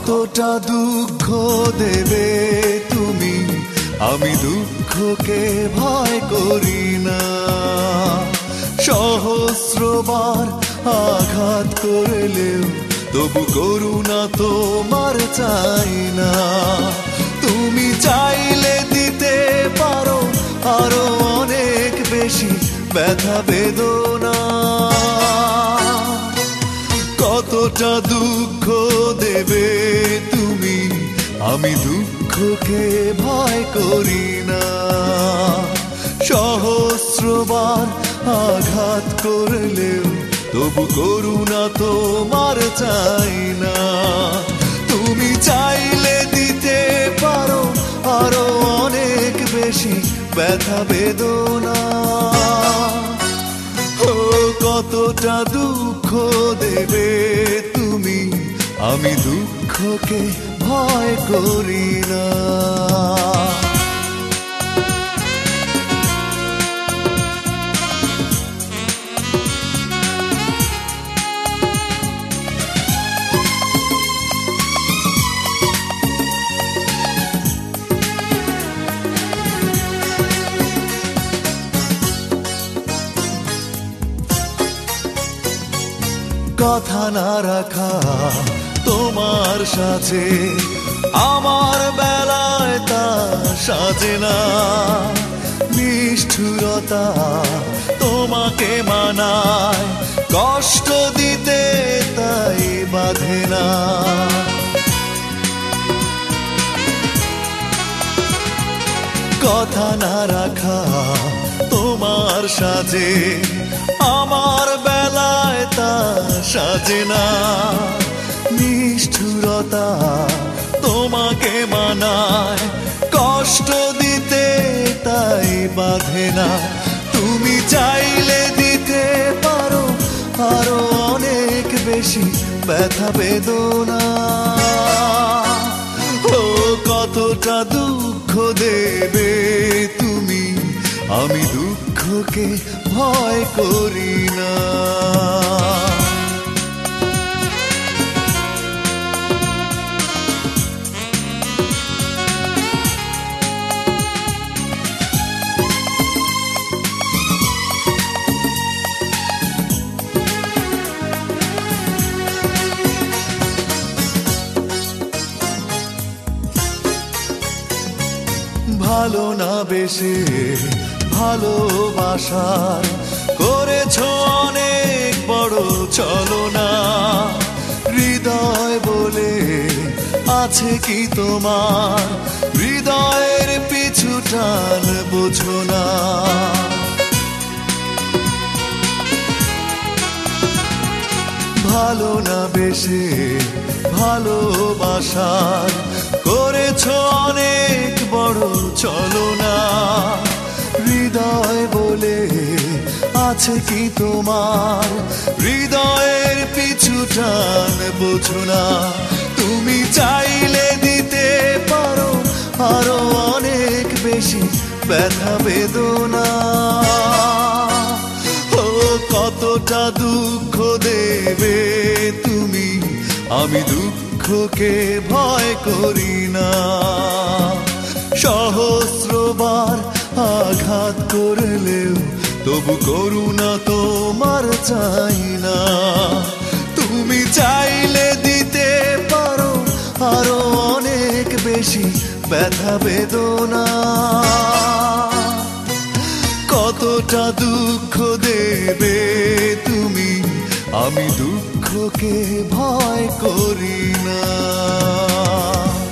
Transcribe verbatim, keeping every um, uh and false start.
কতটা দুঃখ দেবে তুমি, আমি দুঃখকে ভয় করি না। সহস্রবার আঘাত করলেও তবু করুণা তোমার চাই না। তুমি চাইলে দিতে পারো আরো অনেক বেশি ব্যথা বেদনা। কতটা দুঃখ দেবে তুমি, আমি দুঃখকে ভয় করি না। সহস্রবার আঘাত করলেও তবু করুণা তোমার চাই না। তুমি চাইলে দিতে পারো আরো অনেক বেশি ব্যথা বেদনা। ও কতটা দুঃখ দেবে তুমি, আমি দুঃখকে ভয় করি না। কথা না রাখা তোমার সাথে আমার বেলায় তা সাজে না। নিষ্ঠুরতা তোমাকে মানায়, কষ্ট দিতে তাই বাধে না। কথা না রাখা তোমার সাথে আমার বেলায় তা সাজে না। নিষ্ঠুরতা তোমাকে মানায়, কষ্ট দিতে তাই বাধে না। তুমি চাইলে দিতে পারো আরো অনেক বেশি ব্যথা বেদনা। ও কতটা দুঃখ দেবে তুমি, আমি দুঃখকে ভয় করি না। ভালো না বেশে ভালোবাসার করেছ অনেক বড় ছলনা। হৃদয় বলে আছে কি তোমার, হৃদয়ের পিছু টান বোঝো না। ভালো না বেশে ভালোবাসার করেছ অনেক বড় ছলনা। হৃদয় বলে আছে কি তোমার, হৃদয়ের পিছু টান বোঝো না। তুমি চাইলে দিতে পারো আরো অনেক বেশি ব্যথা বেদনা। ও কতটা দুঃখ দেবে তুমি, আমি দুঃখকে ভয় করি না। সহস্রবার আঘাত করলেও তবু করুণা তোমার চাই না। তুমি চাইলে দিতে পারো আরো অনেক বেশি ব্যথা বেদনা। কতটা দুঃখ দেবে তুমি, আমি দুঃখকে ভয় করি না।